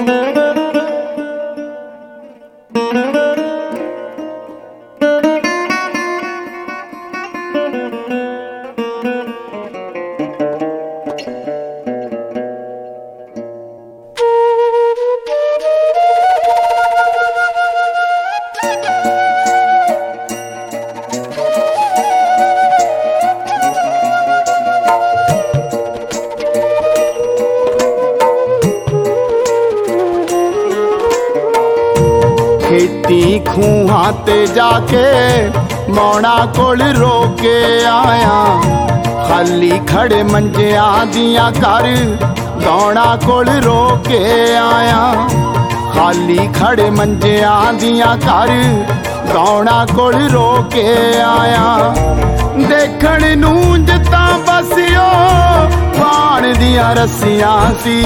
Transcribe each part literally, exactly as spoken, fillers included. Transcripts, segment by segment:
खेती खूहां ते जाके मौना कोल रोके आया, खाली खड़े मंजियां दियां कर गौना कोल रोके आया, खाली खड़े मंजियां दियां कर गौना कोल रोके आया। देखण नूं जिता बसियो पान दियां रस्सियां सी,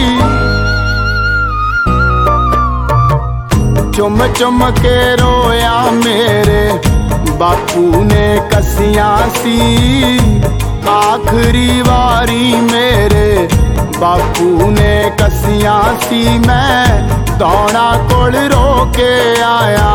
चुम चुम के रोया मेरे बापू ने कसियां सी, आखिरी वारी मेरे बापू ने कसियां सी, मैं दौड़ा कोल रोके आया।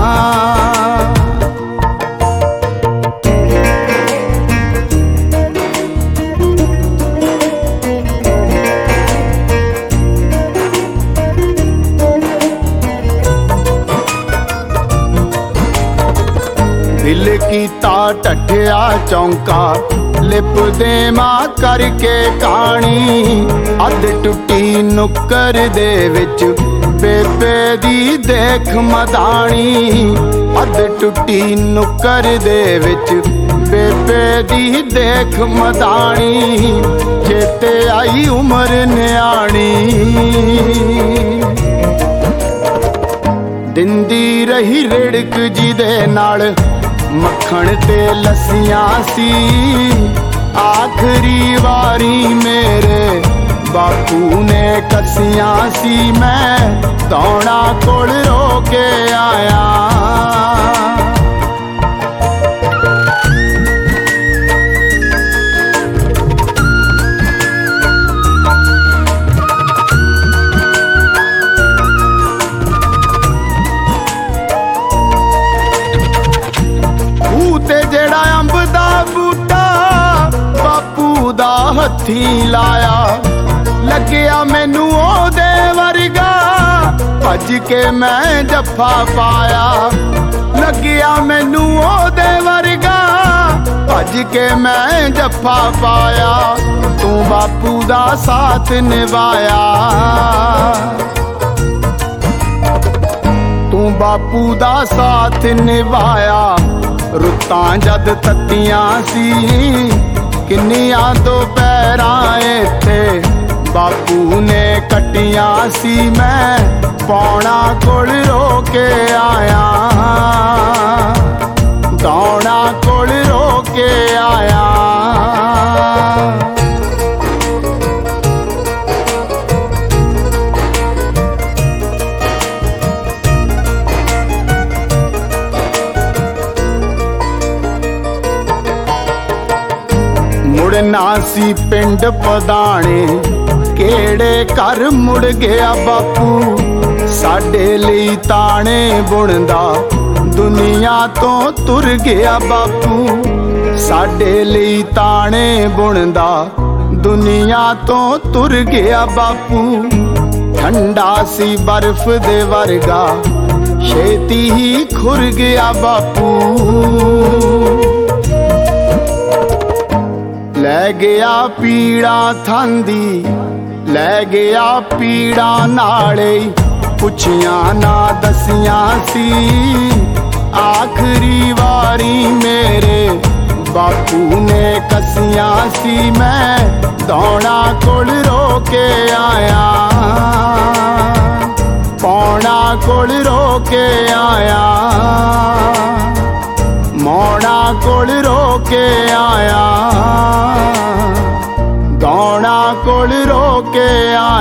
दिल कीता टठिया चौंका लिप दे मां करके कहानी, अध टुटी नुक्कर दे विच बेबे दी देख मदानी, अध टुटी नुक्कर दे विच बेबे दी देख मदानी, चेते आई उम्र न्याणी, दिंदी रही रिड़क जी दे नाल मक्खण ते लस्सियां सी, आखिरी वारी मेरे बापू ने कसियां सी, मैं दौड़ा कोल रोके आया। जेड़ा अंब दा बूटा बापू दा हथी लाया, लग्या मैनू ओदे वर्गा भज के मैं जफा पाया, लग्या मैनू ओदे वर्गा भज के मैं जफा पाया, तू बापू दा साथ निभाया, तू बापू दा साथ निभाया। रुतां जद तत्तियां सी किन्नियां दोपहरां इत्थे बापू ने कट्टियां सी, मैं पौना कोल रोके आया, दौड़ा कोल रोके आया। मुड़ना सी पिंड पदाने केड़े घर मुड़ गया बापू, साडे लई ताने बुनदा दुनिया तो तुर गया बापू, साडे लई ताने बुनदा दुनिया तो तुर गया बापू, ठंडा सी बर्फ दे वर्गा छेती ही खुर गया बापू, लै गया पीड़ा थांदी लै गया पीड़ा नाले, पुछियां ना दसियां सी, आखिरी वारी मेरे बापू ने कसियां सी, मैं दौड़ा कोल रोके आया, पौना कोल रोके आया, मौना कोल रोके आया, दौड़ा कोल रोके आया।